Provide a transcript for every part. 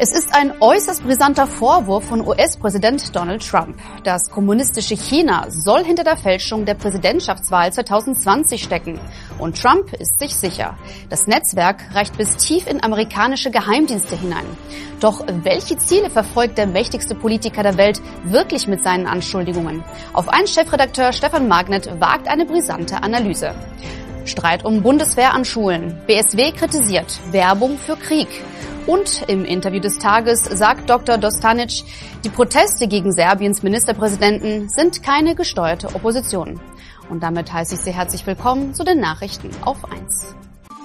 Es ist ein äußerst brisanter Vorwurf von US-Präsident Donald Trump. Das kommunistische China soll hinter der Fälschung der Präsidentschaftswahl 2020 stecken. Und Trump ist sich sicher. Das Netzwerk reicht bis tief in amerikanische Geheimdienste hinein. Doch welche Ziele verfolgt der mächtigste Politiker der Welt wirklich mit seinen Anschuldigungen? Auf einen Chefredakteur Stefan Magnet wagt eine brisante Analyse. Streit um Bundeswehr an Schulen. BSW kritisiert Werbung für Krieg. Und im Interview des Tages sagt Dr. Dostanic, die Proteste gegen Serbiens Ministerpräsidenten sind keine gesteuerte Opposition. Und damit heiße ich Sie herzlich willkommen zu den Nachrichten auf 1.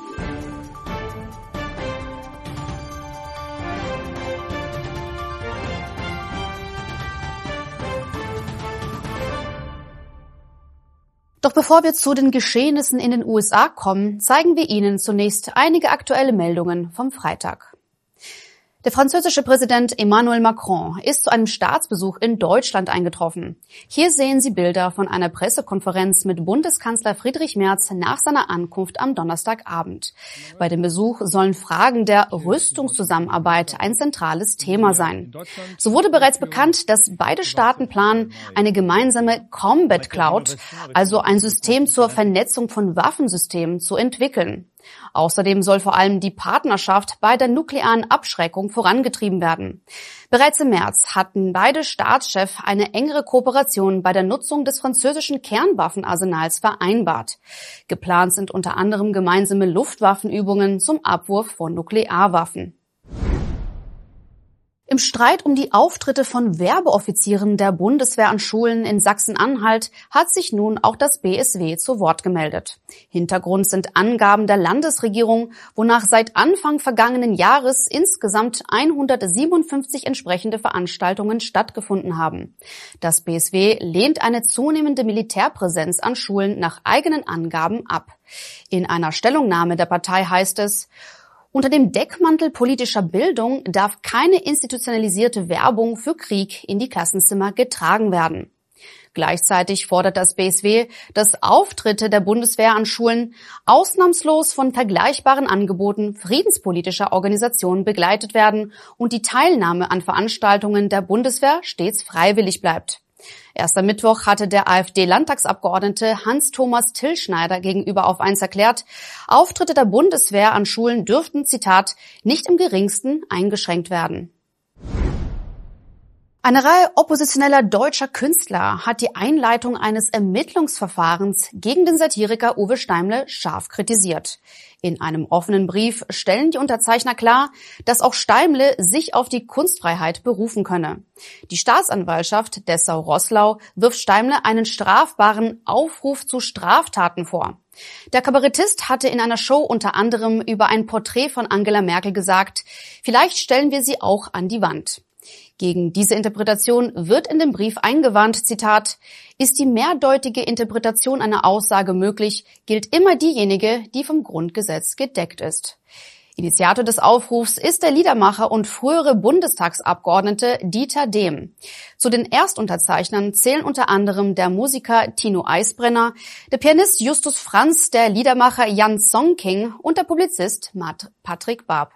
Doch bevor wir zu den Geschehnissen in den USA kommen, zeigen wir Ihnen zunächst einige aktuelle Meldungen vom Freitag. Der französische Präsident Emmanuel Macron ist zu einem Staatsbesuch in Deutschland eingetroffen. Hier sehen Sie Bilder von einer Pressekonferenz mit Bundeskanzler Friedrich Merz nach seiner Ankunft am Donnerstagabend. Bei dem Besuch sollen Fragen der Rüstungszusammenarbeit ein zentrales Thema sein. So wurde bereits bekannt, dass beide Staaten planen, eine gemeinsame Combat Cloud, also ein System zur Vernetzung von Waffensystemen, zu entwickeln. Außerdem soll vor allem die Partnerschaft bei der nuklearen Abschreckung vorangetrieben werden. Bereits im März hatten beide Staatschefs eine engere Kooperation bei der Nutzung des französischen Kernwaffenarsenals vereinbart. Geplant sind unter anderem gemeinsame Luftwaffenübungen zum Abwurf von Nuklearwaffen. Im Streit um die Auftritte von Werbeoffizieren der Bundeswehr an Schulen in Sachsen-Anhalt hat sich nun auch das BSW zu Wort gemeldet. Hintergrund sind Angaben der Landesregierung, wonach seit Anfang vergangenen Jahres insgesamt 157 entsprechende Veranstaltungen stattgefunden haben. Das BSW lehnt eine zunehmende Militärpräsenz an Schulen nach eigenen Angaben ab. In einer Stellungnahme der Partei heißt es: Unter dem Deckmantel politischer Bildung darf keine institutionalisierte Werbung für Krieg in die Klassenzimmer getragen werden. Gleichzeitig fordert das BSW, dass Auftritte der Bundeswehr an Schulen ausnahmslos von vergleichbaren Angeboten friedenspolitischer Organisationen begleitet werden und die Teilnahme an Veranstaltungen der Bundeswehr stets freiwillig bleibt. Erst am Mittwoch hatte der AfD-Landtagsabgeordnete Hans-Thomas Tillschneider gegenüber auf 1 erklärt, Auftritte der Bundeswehr an Schulen dürften, Zitat, nicht im geringsten eingeschränkt werden. Eine Reihe oppositioneller deutscher Künstler hat die Einleitung eines Ermittlungsverfahrens gegen den Satiriker Uwe Steimle scharf kritisiert. In einem offenen Brief stellen die Unterzeichner klar, dass auch Steimle sich auf die Kunstfreiheit berufen könne. Die Staatsanwaltschaft Dessau-Roßlau wirft Steimle einen strafbaren Aufruf zu Straftaten vor. Der Kabarettist hatte in einer Show unter anderem über ein Porträt von Angela Merkel gesagt, vielleicht stellen wir sie auch an die Wand. Gegen diese Interpretation wird in dem Brief eingewandt, Zitat, ist die mehrdeutige Interpretation einer Aussage möglich, gilt immer diejenige, die vom Grundgesetz gedeckt ist. Initiator des Aufrufs ist der Liedermacher und frühere Bundestagsabgeordnete Dieter Dehm. Zu den Erstunterzeichnern zählen unter anderem der Musiker Tino Eisbrenner, der Pianist Justus Franz, der Liedermacher Jan Songking und der Publizist Patrick Barb.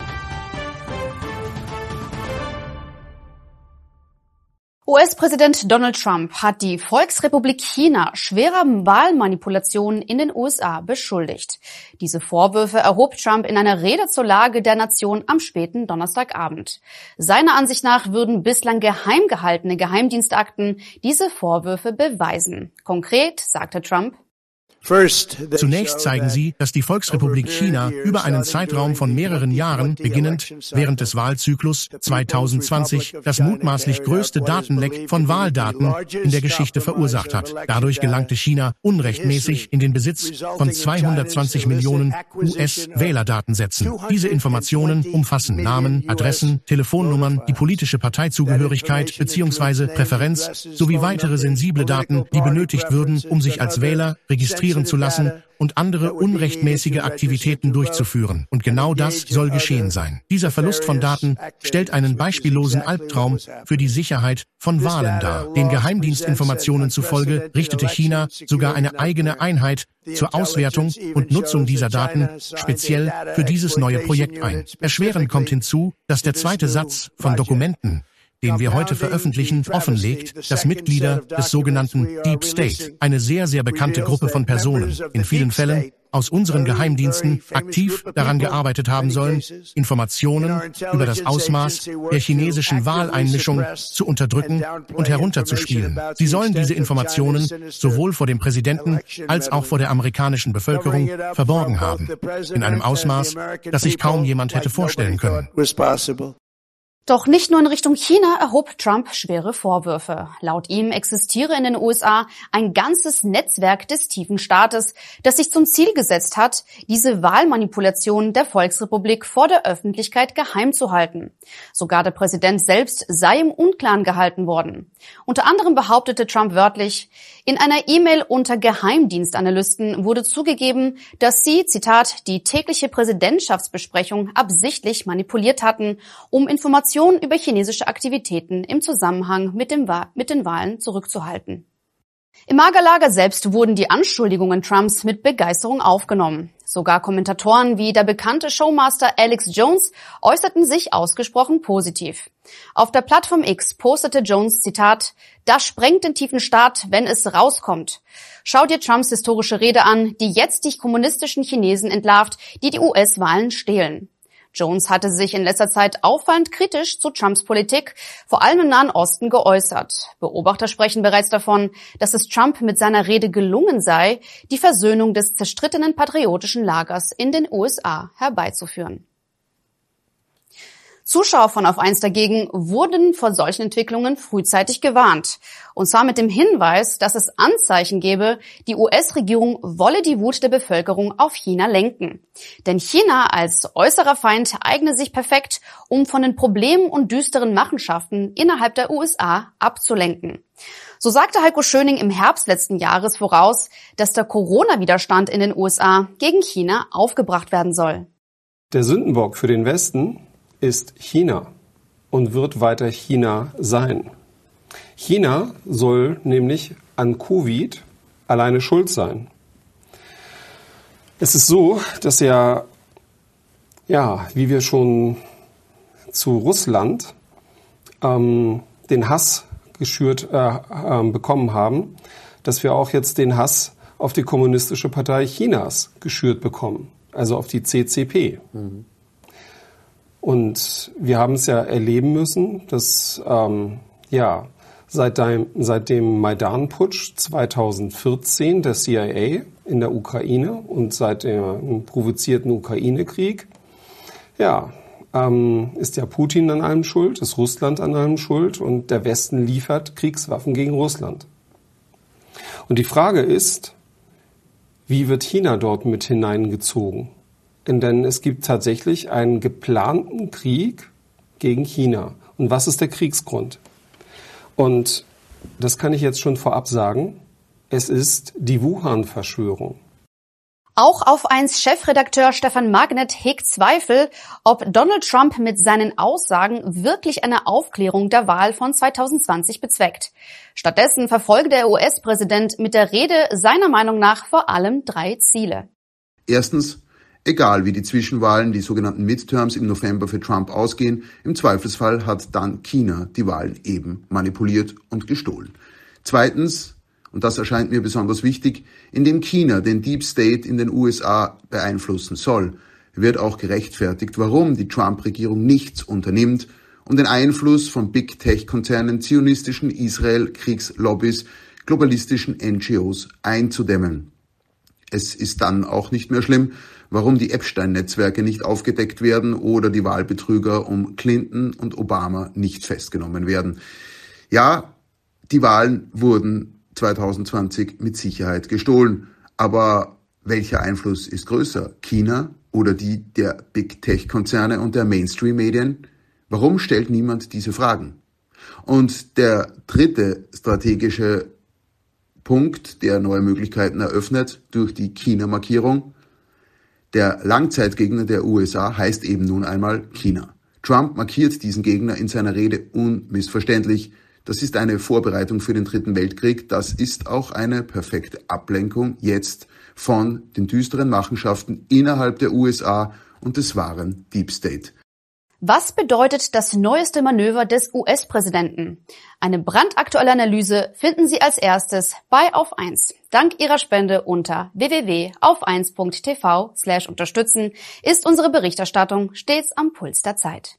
US-Präsident Donald Trump hat die Volksrepublik China schwerer Wahlmanipulationen in den USA beschuldigt. Diese Vorwürfe erhob Trump in einer Rede zur Lage der Nation am späten Donnerstagabend. Seiner Ansicht nach würden bislang geheim gehaltene Geheimdienstakten diese Vorwürfe beweisen. Konkret sagte Trump: Zunächst zeigen sie, dass die Volksrepublik China über einen Zeitraum von mehreren Jahren, beginnend während des Wahlzyklus 2020, das mutmaßlich größte Datenleck von Wahldaten in der Geschichte verursacht hat. Dadurch gelangte China unrechtmäßig in den Besitz von 220 Millionen US-Wählerdatensätzen. Diese Informationen umfassen Namen, Adressen, Telefonnummern, die politische Parteizugehörigkeit bzw. Präferenz sowie weitere sensible Daten, die benötigt würden, um sich als Wähler registrieren manipulieren zu lassen und andere unrechtmäßige Aktivitäten durchzuführen. Und genau das soll geschehen sein. Dieser Verlust von Daten stellt einen beispiellosen Albtraum für die Sicherheit von Wahlen dar. Den Geheimdienstinformationen zufolge richtete China sogar eine eigene Einheit zur Auswertung und Nutzung dieser Daten speziell für dieses neue Projekt ein. Erschwerend kommt hinzu, dass der zweite Satz von Dokumenten, den wir heute veröffentlichen, offenlegt, dass Mitglieder des sogenannten Deep State, eine sehr, sehr bekannte Gruppe von Personen, in vielen Fällen aus unseren Geheimdiensten aktiv daran gearbeitet haben sollen, Informationen über das Ausmaß der chinesischen Wahleinmischung zu unterdrücken und herunterzuspielen. Sie sollen diese Informationen sowohl vor dem Präsidenten als auch vor der amerikanischen Bevölkerung verborgen haben, in einem Ausmaß, das sich kaum jemand hätte vorstellen können. Doch nicht nur in Richtung China erhob Trump schwere Vorwürfe. Laut ihm existiere in den USA ein ganzes Netzwerk des tiefen Staates, das sich zum Ziel gesetzt hat, diese Wahlmanipulation der Volksrepublik vor der Öffentlichkeit geheim zu halten. Sogar der Präsident selbst sei im Unklaren gehalten worden. Unter anderem behauptete Trump wörtlich, in einer E-Mail unter Geheimdienstanalysten wurde zugegeben, dass sie, Zitat, die tägliche Präsidentschaftsbesprechung absichtlich manipuliert hatten, um Informationen über chinesische Aktivitäten im Zusammenhang mit den Wahlen zurückzuhalten. Im Magerlager selbst wurden die Anschuldigungen Trumps mit Begeisterung aufgenommen. Sogar Kommentatoren wie der bekannte Showmaster Alex Jones äußerten sich ausgesprochen positiv. Auf der Plattform X postete Jones, Zitat, das sprengt den tiefen Staat, wenn es rauskommt. Schau dir Trumps historische Rede an, die jetzt die kommunistischen Chinesen entlarvt, die die US-Wahlen stehlen. Jones hatte sich in letzter Zeit auffallend kritisch zu Trumps Politik, vor allem im Nahen Osten, geäußert. Beobachter sprechen bereits davon, dass es Trump mit seiner Rede gelungen sei, die Versöhnung des zerstrittenen patriotischen Lagers in den USA herbeizuführen. Zuschauer von Auf 1 dagegen wurden vor solchen Entwicklungen frühzeitig gewarnt. Und zwar mit dem Hinweis, dass es Anzeichen gebe, die US-Regierung wolle die Wut der Bevölkerung auf China lenken. Denn China als äußerer Feind eigne sich perfekt, um von den Problemen und düsteren Machenschaften innerhalb der USA abzulenken. So sagte Heiko Schöning im Herbst letzten Jahres voraus, dass der Corona-Widerstand in den USA gegen China aufgebracht werden soll. Der Sündenbock für den Westen ist China und wird weiter China sein. China soll nämlich an Covid alleine schuld sein. Es ist so, dass wie wir schon zu Russland den Hass geschürt bekommen haben, dass wir auch jetzt den Hass auf die Kommunistische Partei Chinas geschürt bekommen, also auf die CCP. Mhm. Und wir haben es ja erleben müssen, dass seit dem Maidan-Putsch 2014 der CIA in der Ukraine und seit dem provozierten Ukraine-Krieg, ist ja Putin an allem schuld, ist Russland an allem schuld und der Westen liefert Kriegswaffen gegen Russland. Und die Frage ist, wie wird China dort mit hineingezogen? Denn es gibt tatsächlich einen geplanten Krieg gegen China. Und was ist der Kriegsgrund? Und das kann ich jetzt schon vorab sagen. Es ist die Wuhan-Verschwörung. Auch Auf 1 Chefredakteur Stefan Magnet hegt Zweifel, ob Donald Trump mit seinen Aussagen wirklich eine Aufklärung der Wahl von 2020 bezweckt. Stattdessen verfolge der US-Präsident mit der Rede seiner Meinung nach vor allem 3 Ziele. Erstens, egal wie die Zwischenwahlen, die sogenannten Midterms im November für Trump ausgehen, im Zweifelsfall hat dann China die Wahlen eben manipuliert und gestohlen. Zweitens, und das erscheint mir besonders wichtig, indem China den Deep State in den USA beeinflussen soll, wird auch gerechtfertigt, warum die Trump-Regierung nichts unternimmt, um den Einfluss von Big Tech-Konzernen, zionistischen Israel-Kriegslobbys, globalistischen NGOs einzudämmen. Es ist dann auch nicht mehr schlimm, warum die Epstein-Netzwerke nicht aufgedeckt werden oder die Wahlbetrüger um Clinton und Obama nicht festgenommen werden. Ja, die Wahlen wurden 2020 mit Sicherheit gestohlen. Aber welcher Einfluss ist größer? China oder die der Big Tech-Konzerne und der Mainstream-Medien? Warum stellt niemand diese Fragen? Und der dritte strategische Punkt, der neue Möglichkeiten eröffnet durch die China-Markierung. Der Langzeitgegner der USA heißt eben nun einmal China. Trump markiert diesen Gegner in seiner Rede unmissverständlich. Das ist eine Vorbereitung für den Dritten Weltkrieg. Das ist auch eine perfekte Ablenkung jetzt von den düsteren Machenschaften innerhalb der USA und des wahren Deep State. Was bedeutet das neueste Manöver des US-Präsidenten? Eine brandaktuelle Analyse finden Sie als erstes bei Auf 1. Dank Ihrer Spende unter www.auf1.tv/unterstützen ist unsere Berichterstattung stets am Puls der Zeit.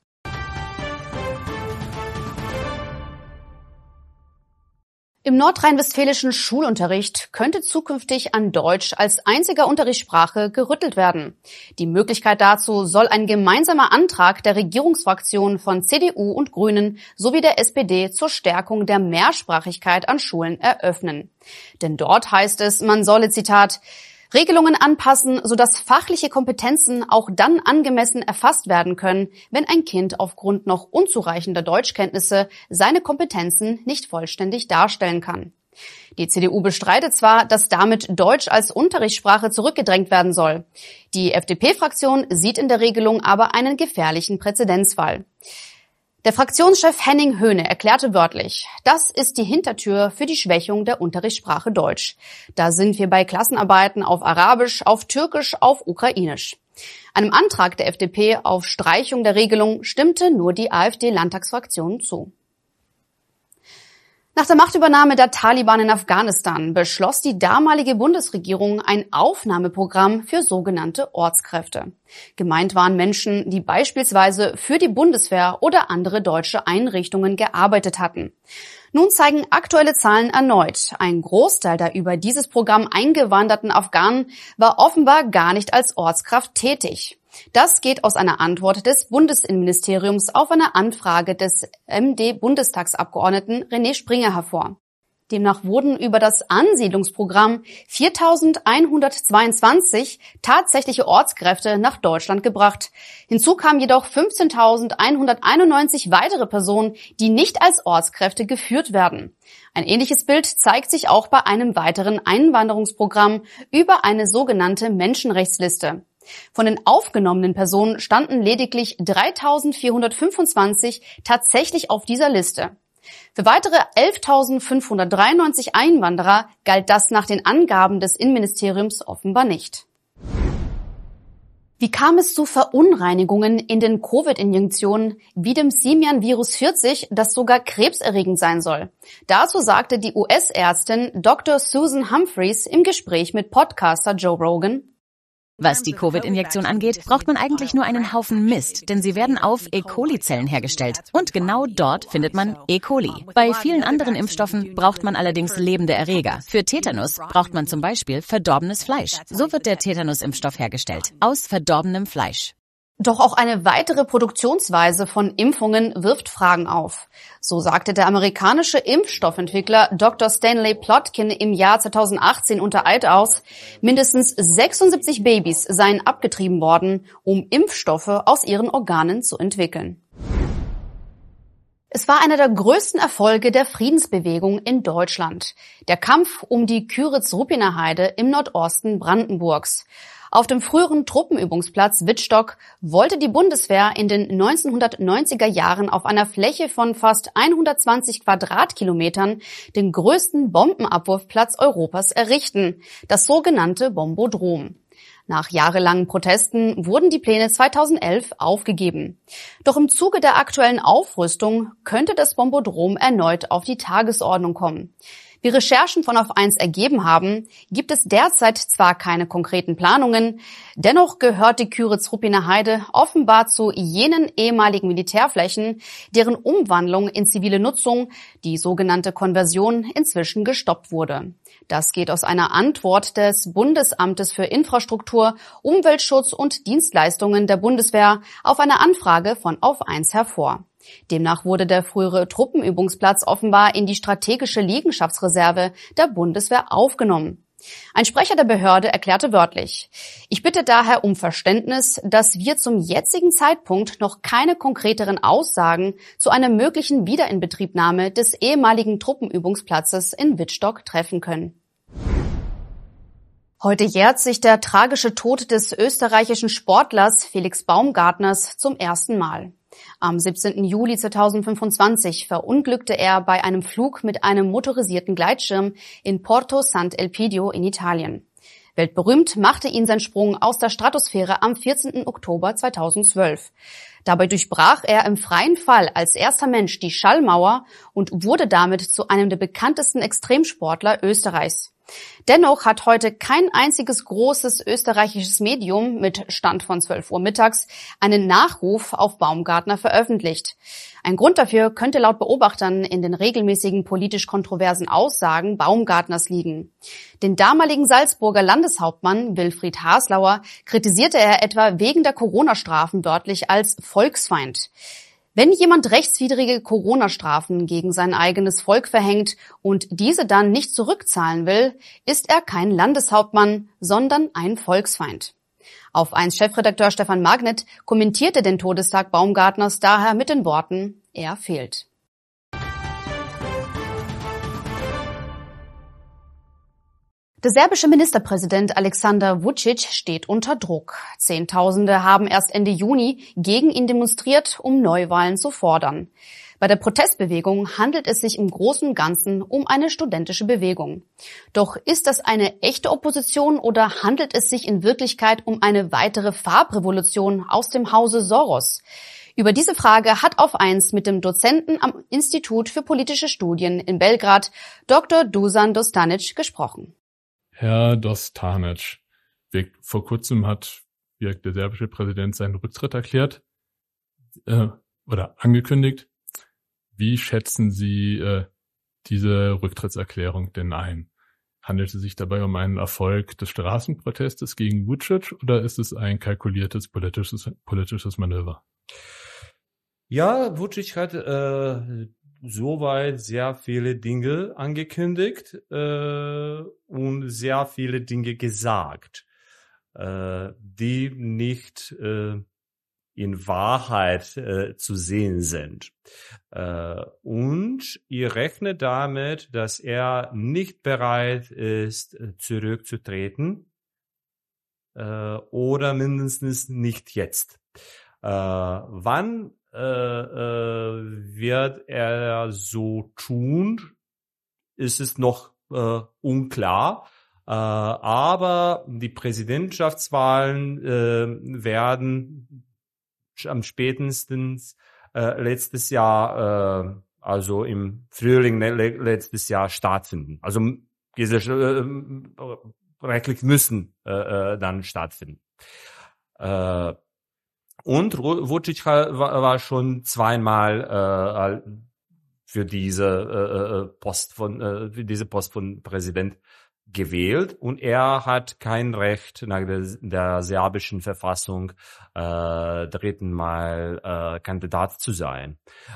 Im nordrhein-westfälischen Schulunterricht könnte zukünftig an Deutsch als einziger Unterrichtssprache gerüttelt werden. Die Möglichkeit dazu soll ein gemeinsamer Antrag der Regierungsfraktionen von CDU und Grünen sowie der SPD zur Stärkung der Mehrsprachigkeit an Schulen eröffnen. Denn dort heißt es, man solle, Zitat, Regelungen anpassen, sodass fachliche Kompetenzen auch dann angemessen erfasst werden können, wenn ein Kind aufgrund noch unzureichender Deutschkenntnisse seine Kompetenzen nicht vollständig darstellen kann. Die CDU bestreitet zwar, dass damit Deutsch als Unterrichtssprache zurückgedrängt werden soll. Die FDP-Fraktion sieht in der Regelung aber einen gefährlichen Präzedenzfall. Der Fraktionschef Henning Höhne erklärte wörtlich, das ist die Hintertür für die Schwächung der Unterrichtssprache Deutsch. Da sind wir bei Klassenarbeiten auf Arabisch, auf Türkisch, auf Ukrainisch. Einem Antrag der FDP auf Streichung der Regelung stimmte nur die AfD-Landtagsfraktion zu. Nach der Machtübernahme der Taliban in Afghanistan beschloss die damalige Bundesregierung ein Aufnahmeprogramm für sogenannte Ortskräfte. Gemeint waren Menschen, die beispielsweise für die Bundeswehr oder andere deutsche Einrichtungen gearbeitet hatten. Nun zeigen aktuelle Zahlen erneut, ein Großteil der über dieses Programm eingewanderten Afghanen war offenbar gar nicht als Ortskraft tätig. Das geht aus einer Antwort des Bundesinnenministeriums auf eine Anfrage des MD-Bundestagsabgeordneten René Springer hervor. Demnach wurden über das Ansiedlungsprogramm 4.122 tatsächliche Ortskräfte nach Deutschland gebracht. Hinzu kamen jedoch 15.191 weitere Personen, die nicht als Ortskräfte geführt werden. Ein ähnliches Bild zeigt sich auch bei einem weiteren Einwanderungsprogramm über eine sogenannte Menschenrechtsliste. Von den aufgenommenen Personen standen lediglich 3.425 tatsächlich auf dieser Liste. Für weitere 11.593 Einwanderer galt das nach den Angaben des Innenministeriums offenbar nicht. Wie kam es zu Verunreinigungen in den Covid-Injektionen wie dem Simian-Virus 40, das sogar krebserregend sein soll? Dazu sagte die US-Ärztin Dr. Susan Humphreys im Gespräch mit Podcaster Joe Rogan: Was die Covid-Injektion angeht, braucht man eigentlich nur einen Haufen Mist, denn sie werden auf E. coli-Zellen hergestellt. Und genau dort findet man E. coli. Bei vielen anderen Impfstoffen braucht man allerdings lebende Erreger. Für Tetanus braucht man zum Beispiel verdorbenes Fleisch. So wird der Tetanus-Impfstoff hergestellt, aus verdorbenem Fleisch. Doch auch eine weitere Produktionsweise von Impfungen wirft Fragen auf. So sagte der amerikanische Impfstoffentwickler Dr. Stanley Plotkin im Jahr 2018 unter Eid aus, mindestens 76 Babys seien abgetrieben worden, um Impfstoffe aus ihren Organen zu entwickeln. Es war einer der größten Erfolge der Friedensbewegung in Deutschland. Der Kampf um die Küritz-Ruppiner Heide im Nordosten Brandenburgs. Auf dem früheren Truppenübungsplatz Wittstock wollte die Bundeswehr in den 1990er Jahren auf einer Fläche von fast 120 Quadratkilometern den größten Bombenabwurfplatz Europas errichten, das sogenannte Bombodrom. Nach jahrelangen Protesten wurden die Pläne 2011 aufgegeben. Doch im Zuge der aktuellen Aufrüstung könnte das Bombodrom erneut auf die Tagesordnung kommen. Wie Recherchen von Auf 1 ergeben haben, gibt es derzeit zwar keine konkreten Planungen, dennoch gehört die Küritz-Ruppiner Heide offenbar zu jenen ehemaligen Militärflächen, deren Umwandlung in zivile Nutzung, die sogenannte Konversion, inzwischen gestoppt wurde. Das geht aus einer Antwort des Bundesamtes für Infrastruktur, Umweltschutz und Dienstleistungen der Bundeswehr auf eine Anfrage von Auf 1 hervor. Demnach wurde der frühere Truppenübungsplatz offenbar in die strategische Liegenschaftsreserve der Bundeswehr aufgenommen. Ein Sprecher der Behörde erklärte wörtlich: Ich bitte daher um Verständnis, dass wir zum jetzigen Zeitpunkt noch keine konkreteren Aussagen zu einer möglichen Wiederinbetriebnahme des ehemaligen Truppenübungsplatzes in Wittstock treffen können. Heute jährt sich der tragische Tod des österreichischen Sportlers Felix Baumgartners zum ersten Mal. Am 17. Juli 2025 verunglückte er bei einem Flug mit einem motorisierten Gleitschirm in Porto Sant'Elpidio in Italien. Weltberühmt machte ihn sein Sprung aus der Stratosphäre am 14. Oktober 2012. Dabei durchbrach er im freien Fall als erster Mensch die Schallmauer und wurde damit zu einem der bekanntesten Extremsportler Österreichs. Dennoch hat heute kein einziges großes österreichisches Medium mit Stand von 12 Uhr mittags einen Nachruf auf Baumgartner veröffentlicht. Ein Grund dafür könnte laut Beobachtern in den regelmäßigen politisch kontroversen Aussagen Baumgartners liegen. Den damaligen Salzburger Landeshauptmann Wilfried Haslauer kritisierte er etwa wegen der Corona-Strafen wörtlich als Volksfeind. Wenn jemand rechtswidrige Corona-Strafen gegen sein eigenes Volk verhängt und diese dann nicht zurückzahlen will, ist er kein Landeshauptmann, sondern ein Volksfeind. Auf 1 Chefredakteur Stefan Magnet kommentierte den Todestag Baumgartners daher mit den Worten: Er fehlt. Der serbische Ministerpräsident Aleksandar Vučić steht unter Druck. Zehntausende haben erst Ende Juni gegen ihn demonstriert, um Neuwahlen zu fordern. Bei der Protestbewegung handelt es sich im Großen und Ganzen um eine studentische Bewegung. Doch ist das eine echte Opposition oder handelt es sich in Wirklichkeit um eine weitere Farbrevolution aus dem Hause Soros? Über diese Frage hat auf 1 mit dem Dozenten am Institut für politische Studien in Belgrad, Dr. Dusan Dostanic, gesprochen. Herr Dostanic, vor kurzem hat der serbische Präsident seinen Rücktritt erklärt oder angekündigt. Wie schätzen Sie diese Rücktrittserklärung denn ein? Handelt es sich dabei um einen Erfolg des Straßenprotestes gegen Vučić oder ist es ein kalkuliertes politisches Manöver? Ja, Vučić hat soweit sehr viele Dinge angekündigt und sehr viele Dinge gesagt, die nicht in Wahrheit zu sehen sind. Und ich rechne damit, dass er nicht bereit ist, zurückzutreten oder mindestens nicht jetzt. Wann wird er so tun, ist es noch unklar. Aber die Präsidentschaftswahlen werden am spätestens letztes Jahr, also im Frühling letztes Jahr stattfinden. Also diese rechtlich müssen dann stattfinden. Und Vučić war schon zweimal für diese Post von Präsident gewählt und er hat kein Recht nach der serbischen Verfassung dritten Mal Kandidat zu sein.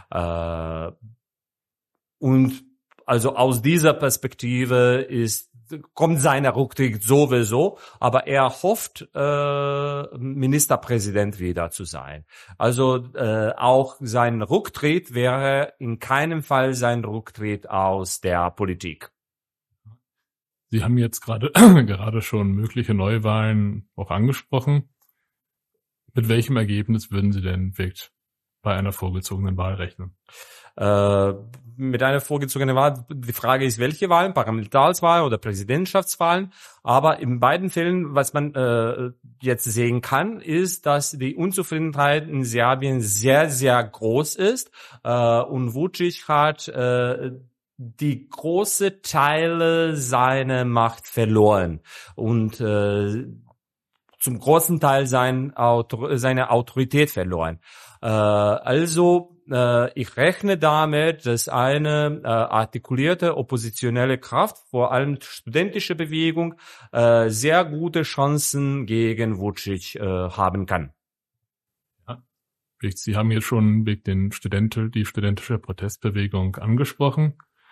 Und also aus dieser Perspektive kommt seiner Rücktritt sowieso, aber er hofft, Ministerpräsident wieder zu sein. Also auch sein Rücktritt wäre in keinem Fall sein Rücktritt aus der Politik. Sie haben jetzt gerade schon mögliche Neuwahlen auch angesprochen. Mit welchem Ergebnis würden Sie denn bei einer vorgezogenen Wahl rechnen? Mit einer vorgezogenen Wahl, die Frage ist, welche Wahlen, Parlamentswahl oder Präsidentschaftswahlen. Aber in beiden Fällen, was man jetzt sehen kann, ist, dass die Unzufriedenheit in Serbien sehr, sehr groß ist. Und Vučić hat die große Teile seiner Macht verloren und zum großen Teil seine Autorität verloren. Also ich rechne damit, dass eine artikulierte oppositionelle Kraft, vor allem studentische Bewegung, sehr gute Chancen gegen Vučić haben kann. Ja. Sie haben jetzt schon die studentische Protestbewegung angesprochen.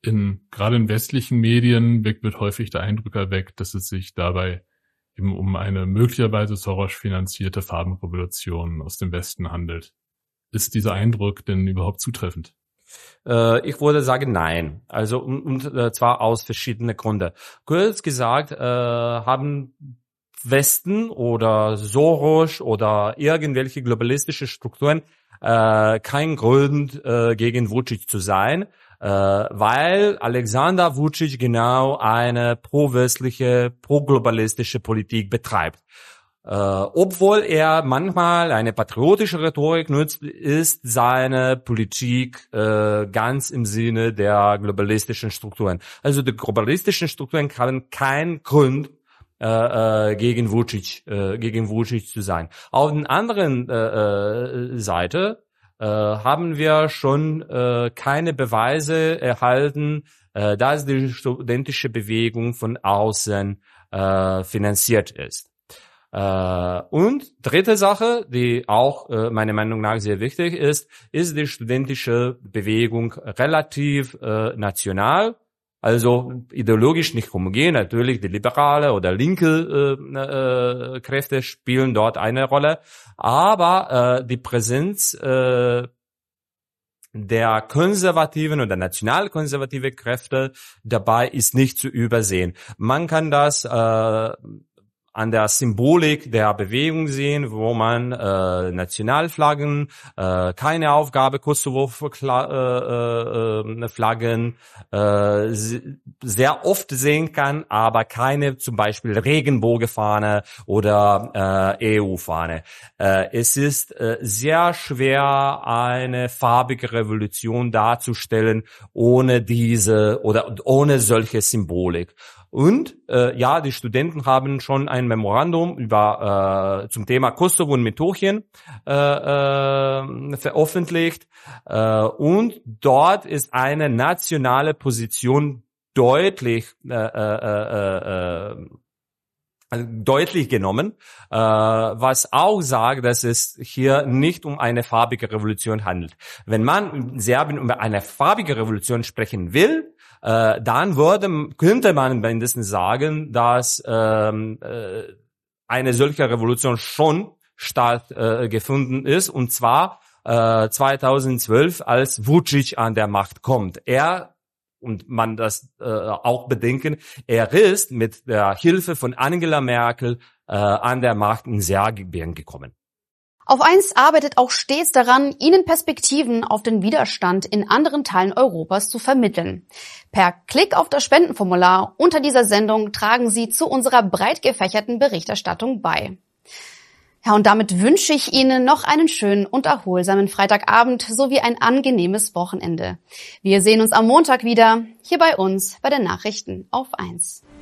Gerade in westlichen Medien wird häufig der Eindruck erweckt, dass es sich dabei eben um eine möglicherweise Soros finanzierte Farbenrevolution aus dem Westen handelt. Ist dieser Eindruck denn überhaupt zutreffend? Ich würde sagen, nein. Also und zwar aus verschiedenen Gründen. Kurz gesagt, haben Westen oder Soros oder irgendwelche globalistische Strukturen kein Grund gegen Vučić zu sein, weil Alexander Vučić genau eine pro-westliche, pro-globalistische Politik betreibt. Obwohl er manchmal eine patriotische Rhetorik nutzt, ist seine Politik ganz im Sinne der globalistischen Strukturen. Also die globalistischen Strukturen haben keinen Grund gegen Vučić zu sein. Auf der anderen Seite haben wir schon keine Beweise erhalten, dass die studentische Bewegung von außen finanziert ist. Und dritte Sache, die auch meiner Meinung nach sehr wichtig ist die studentische Bewegung relativ national, also ideologisch nicht homogen. Natürlich die liberale oder linke Kräfte spielen dort eine Rolle, aber die Präsenz der konservativen oder nationalkonservative Kräfte dabei ist nicht zu übersehen. Man kann das an der Symbolik der Bewegung sehen, wo man Nationalflaggen, keine Aufgabe Kosovo-Flaggen sehr oft sehen kann, aber keine zum Beispiel Regenbogenfahne oder EU-Fahne. Es ist sehr schwer, eine farbige Revolution darzustellen ohne diese oder ohne solche Symbolik. Und die Studenten haben schon ein Memorandum über zum Thema Kosovo und Metochien veröffentlicht. Und dort ist eine nationale Position deutlich genommen, was auch sagt, dass es hier nicht um eine farbige Revolution handelt. Wenn man in Serbien über eine farbige Revolution sprechen will, dann könnte man mindestens sagen, dass eine solche Revolution schon stattgefunden ist, und zwar 2012, als Vučić an der Macht kommt. Und man das auch bedenken, er ist mit der Hilfe von Angela Merkel an der Macht in Serbien gekommen. Auf 1 arbeitet auch stets daran, Ihnen Perspektiven auf den Widerstand in anderen Teilen Europas zu vermitteln. Per Klick auf das Spendenformular unter dieser Sendung tragen Sie zu unserer breit gefächerten Berichterstattung bei. Ja, und damit wünsche ich Ihnen noch einen schönen und erholsamen Freitagabend sowie ein angenehmes Wochenende. Wir sehen uns am Montag wieder, hier bei uns bei den Nachrichten auf 1.